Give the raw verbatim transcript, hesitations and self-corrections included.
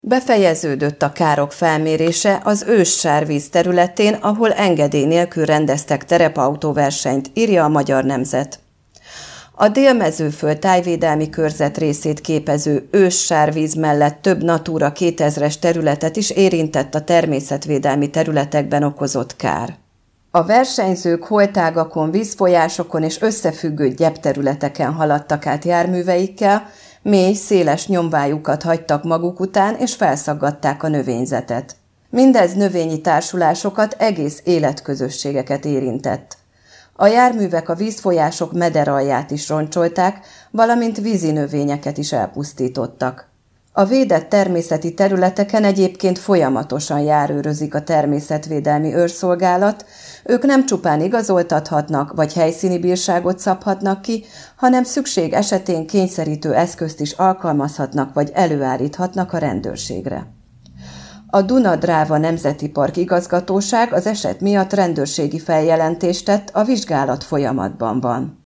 Befejeződött a károk felmérése az őssárvíz területén, ahol engedély nélkül rendeztek terepautóversenyt, írja a Magyar Nemzet. A Dél-Mezőföld tájvédelmi körzet részét képező őssárvíz mellett több Natura kétezres területet is érintett a természetvédelmi területekben okozott kár. A versenyzők holtágakon, vízfolyásokon és összefüggő gyepterületeken haladtak át járműveikkel, mély, széles nyomvájukat hagytak maguk után, és felszaggatták a növényzetet. Mindez növényi társulásokat, egész életközösségeket érintett. A járművek a vízfolyások mederalját is roncsolták, valamint vízi növényeket is elpusztítottak. A védett természeti területeken egyébként folyamatosan járőrözik a természetvédelmi őrszolgálat, ők nem csupán igazoltathatnak vagy helyszíni bírságot szabhatnak ki, hanem szükség esetén kényszerítő eszközt is alkalmazhatnak vagy előállíthatnak a rendőrségre. A Duna-Dráva Nemzeti Park igazgatóság az eset miatt rendőrségi feljelentést tett, a vizsgálat folyamatban van.